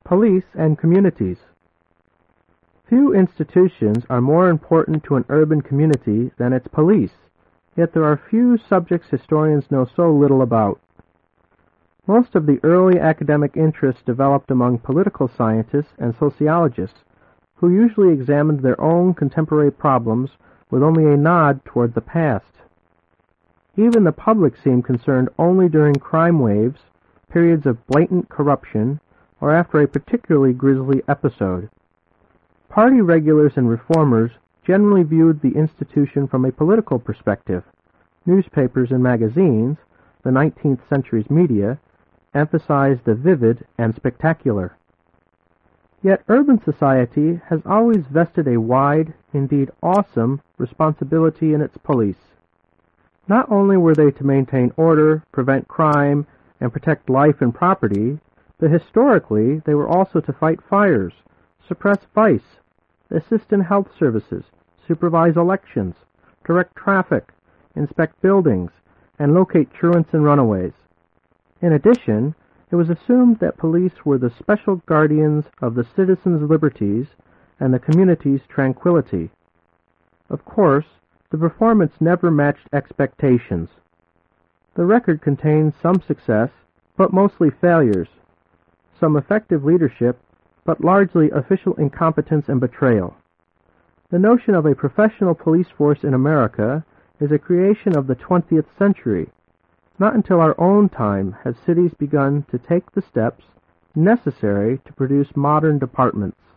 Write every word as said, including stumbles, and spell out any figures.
Police and communities. Few institutions are more important to an urban community than its police, yet there are few subjects historians know so little about. Most of the early academic interest developed among political scientists and sociologists, who usually examined their own contemporary problems with only a nod toward the past. Even the public seemed concerned only during crime waves, periods of blatant corruption, or after a particularly grisly episode. Party regulars and reformers generally viewed the institution from a political perspective. Newspapers and magazines, the nineteenth century's media, emphasized the vivid and spectacular. Yet urban society has always vested a wide, indeed awesome, responsibility in its police. Not only were they to maintain order, prevent crime, and protect life and property, but historically they were also to fight fires, suppress vice, assist in health services, supervise elections, direct traffic, inspect buildings, and locate truants and runaways. In addition, it was assumed that police were the special guardians of the citizens' liberties and the community's tranquility. Of course, the performance never matched expectations. The record contains some success, but mostly failures, some effective leadership, but largely official incompetence and betrayal. The notion of a professional police force in America is a creation of the twentieth century. Not until our own time have cities begun to take the steps necessary to produce modern departments.